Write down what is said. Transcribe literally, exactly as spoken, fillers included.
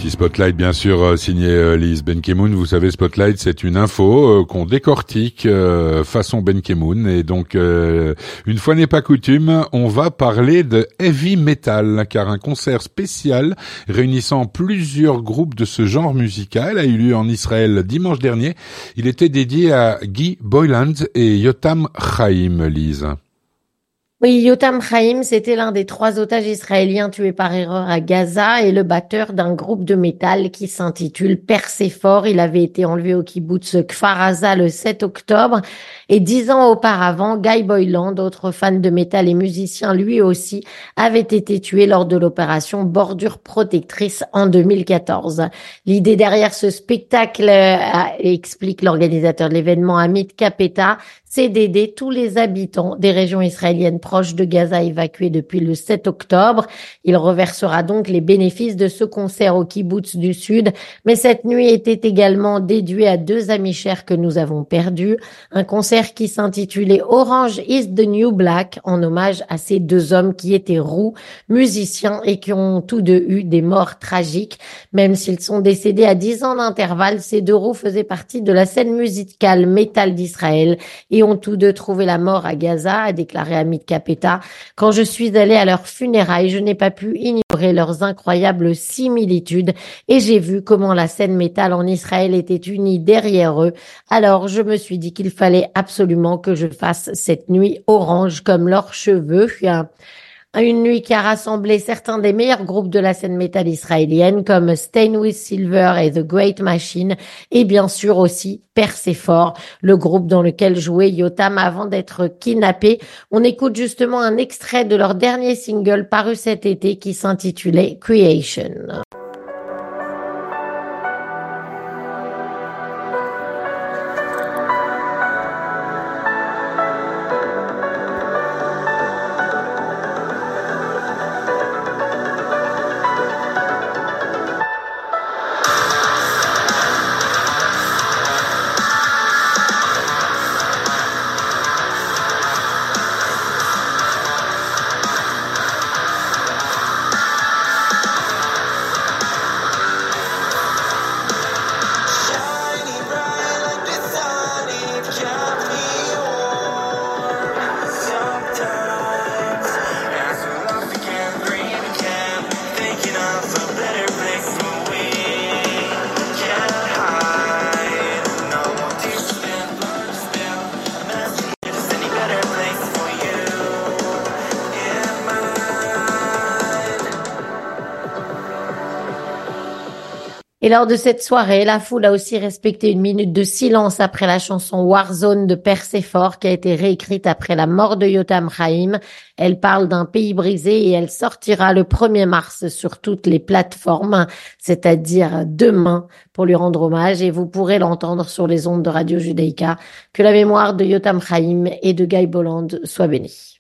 Voici Spotlight, bien sûr, euh, signé euh, Lise Benkemoun. Vous savez, Spotlight, c'est une info euh, qu'on décortique euh, façon Benkemoun. Et donc, euh, une fois n'est pas coutume, on va parler de heavy metal, car un concert spécial réunissant plusieurs groupes de ce genre musical a eu lieu en Israël dimanche dernier. Il était dédié à Guy Boyland et Yotam Chaim, Lise. Oui, Yotam Chaim, c'était l'un des trois otages israéliens tués par erreur à Gaza et le batteur d'un groupe de métal qui s'intitule Perséphore. Il avait été enlevé au kibbutz Kfar Aza le sept octobre. Et dix ans auparavant, Guy Boyland, autre fan de métal et musicien lui aussi, avait été tué lors de l'opération Bordure Protectrice en deux mille quatorze. L'idée derrière ce spectacle, euh, explique l'organisateur de l'événement Amit Kapeta, c'est d'aider tous les habitants des régions israéliennes proches de Gaza évacués depuis le sept octobre. Il reversera donc les bénéfices de ce concert au kibbutz du Sud. Mais cette nuit était également dédiée à deux amis chers que nous avons perdus. Un concert qui s'intitulait Orange is the New Black, en hommage à ces deux hommes qui étaient roux, musiciens et qui ont tous deux eu des morts tragiques. Même s'ils sont décédés à dix ans d'intervalle, ces deux roux faisaient partie de la scène musicale métal d'Israël et ont tous deux trouvé la mort à Gaza, a déclaré Amit Kapeta. Quand je suis allée à leurs funérailles, je n'ai pas pu ignorer leurs incroyables similitudes et j'ai vu comment la scène métal en Israël était unie derrière eux. Alors je me suis dit qu'il fallait absolument que je fasse cette nuit orange comme leurs cheveux. Une nuit qui a rassemblé certains des meilleurs groupes de la scène métal israélienne comme Stained with Silver et The Great Machine et bien sûr aussi Perséphore, le groupe dans lequel jouait Yotam avant d'être kidnappé. On écoute justement un extrait de leur dernier single paru cet été qui s'intitulait Creation. Et lors de cette soirée, la foule a aussi respecté une minute de silence après la chanson Warzone de Perséphore qui a été réécrite après la mort de Yotam Chaim. Elle parle d'un pays brisé et elle sortira le premier mars sur toutes les plateformes, c'est-à-dire demain, pour lui rendre hommage et vous pourrez l'entendre sur les ondes de Radio Judaïka. Que la mémoire de Yotam Chaim et de Guy Boyland soit bénie.